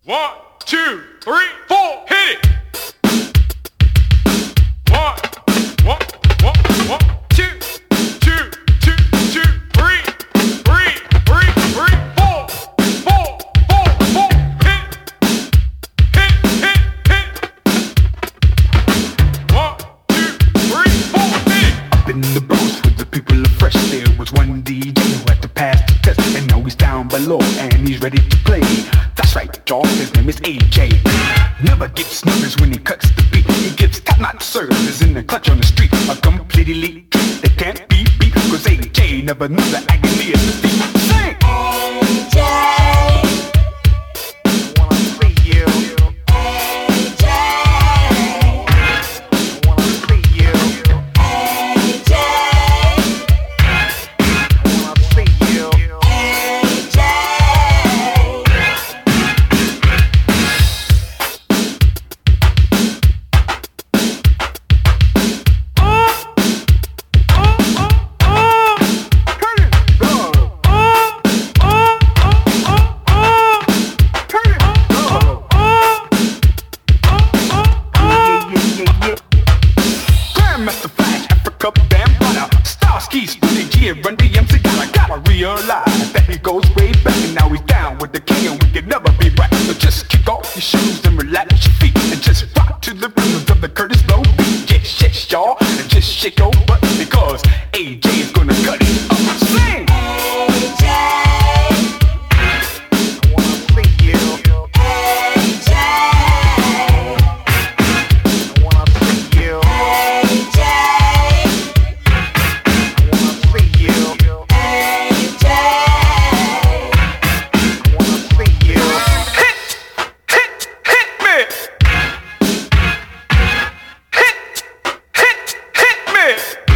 1, 2, 3, 4, hit it! One, one, one, one, two, two, two, two, three, three, three, three, four, four, four, four, hit, hit, hit, hit. 1, 2, 3, 4, hit it! Up in the Bronx with the people of Fresh, there was one DJ who had to pass the test, and now he's down below and he's ready to play. That's right, y'all, his name is AJ. Never gets nervous when he cuts the beat. He gives top-notch service in the clutch on the street. A complete elite treat that can't be beat, cause AJ never knew the agony of defeat. Sing! AJ, I wanna see you. AJ, I wanna see you. AJ, I wanna see you. AJ. Grandmaster Flash, Africa Bambaataa, Starsky, Spoonie G, and Run DMC. Gotta realize that he goes way back, and now he's down with the king, and we can never be right. So just kick off your shoes and relax your feet, and just rock to the rhythms of the Curtis Blow beat. Get shit, y'all, and just shake your butt, because AJ is gonna cut it up. Sing! AJ, I wanna see you. AJ, I wanna see you. AJ, I wanna see you. AJ. I wanna see you. Hit, hit, hit me! Hit, hit, hit me!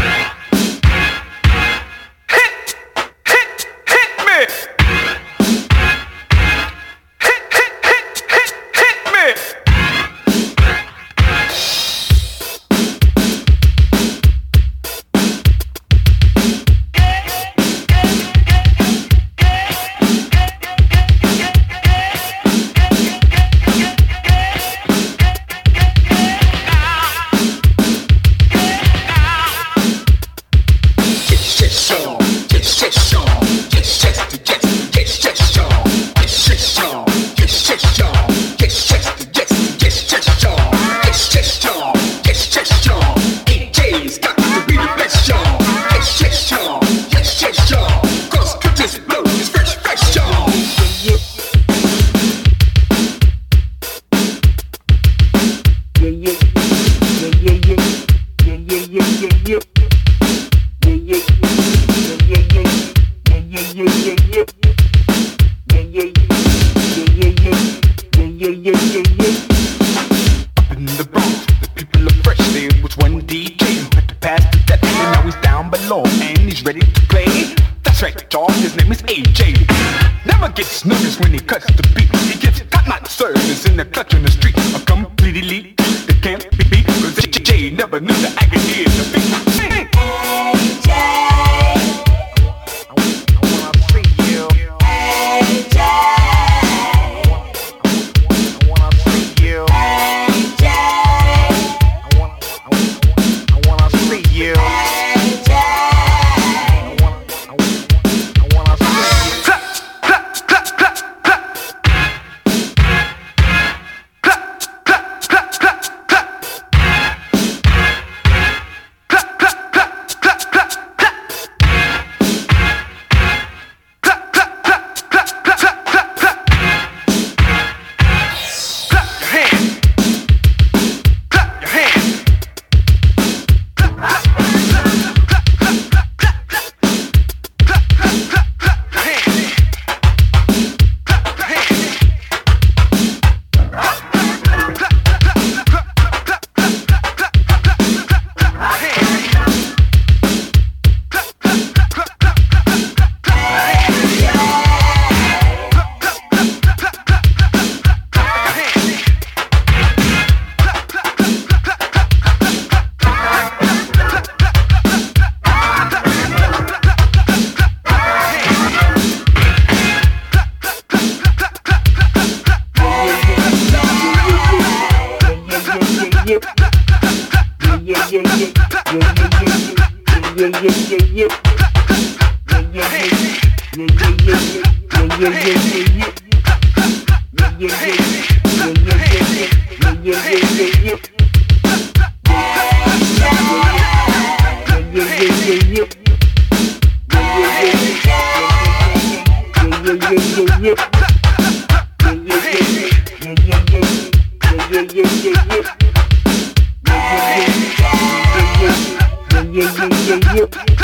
Hit, hit, hit me! Hit, hit, hit, hit, hit me! Get shit on, get shit on, get shit, get shit on, get shit on, get shit on, get shit, get shit on, get shit on, get shit on. AJ's got to be the best, y'all. Get shit on, get shit on, 'cause Curtis Blow is fresh, fresh, y'all. Up in the Bronx, the people are fresh. There was one DJ who had to pass the test, and now he's down below and he's ready to play. That's right, y'all, his name is AJ. Never gets nervous when he cuts the beat. He gives top-notch service in the clutch on the street. A complete elite that can't be beat, cause AJ never knew the agony of defeat. Sing! AJ, I wanna see you. AJ, I wanna see you. AJ, I wanna see you. AJ. I wanna see you. Clap, clap, clap, clap, clap. Clap, clap, clap, clap, clap. Clap, Yeah.